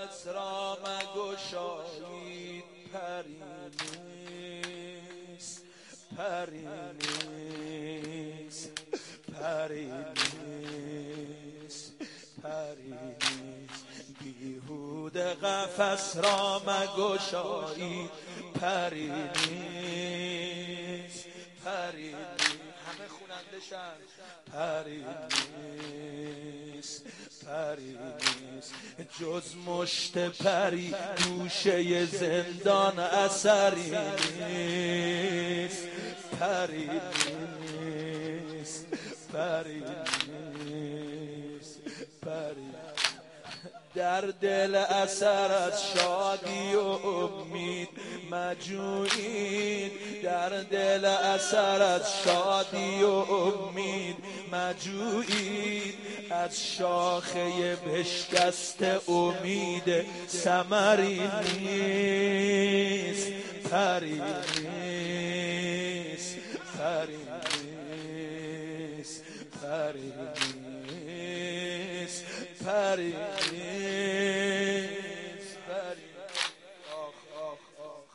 قفس را مگشایید پری نیست، پری نیست، پری نیست، پری نیست. بیهوده قفس را مگشایید پری نیست، پری نیست. همه خونندشن. پری نیست، پری نیست. جز مشت پری گوشه زندان اثری نیست، پری نیست، پری نیست، پری. در دل اثر از شادی و امید مجوعید، در دل اثر از شادی و امید مجوعید. از شاخه بشکست امید ثمری نیست، پری نیست، پری نیست، پری نیست، پری نیست، پری. آخ آخ آخ.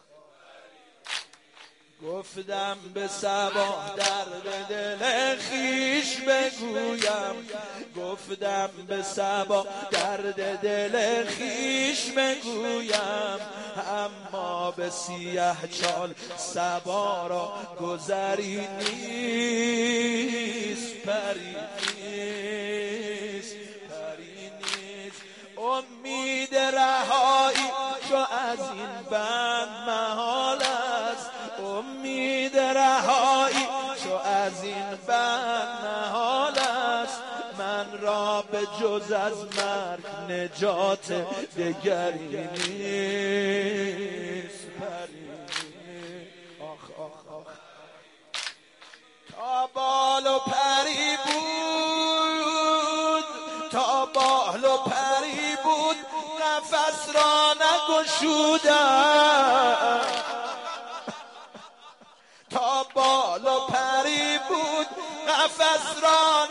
گفتم به صبا درد دل خویش بگویم، گفتم به صبا درد دل خویش بگویم، اما به سیه چال صبا را گذری نیست، پری نیست، پری نیست. امید رهایی چو از این بند محال است، امید رهایی چو از این بند محال است. من را به جز از مرگ نجات دگری نیست، پری. آخ آخ آخ. تا بال و پری بود، تا بال و پری بود، قفس را نگشودم. تا بال و پری بود، قفس را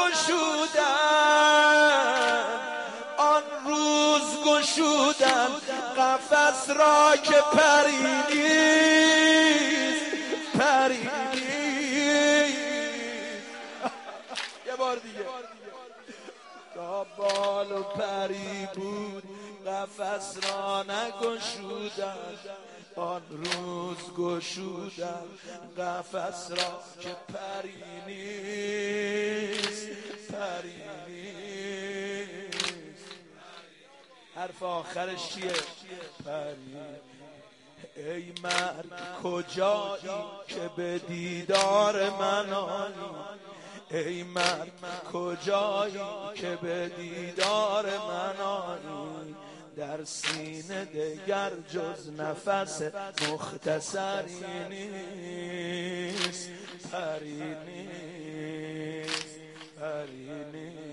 نگشودم. آن روز گشودم قفس را که پری نیست، پری نیست. یه بار دیگه. تا بال و پری بود، قفس را نگشودم. آن روز گشودم قفس را که پری نیست، پری نیست. حرف آخرش چیه؟ پری. ای مرد کجایی که به دیدار من آیی، ای مرد کجایی که به دیدار من آیی. در سینه دگر جز نفس مختصری نیست، پری نیست، پری نیست.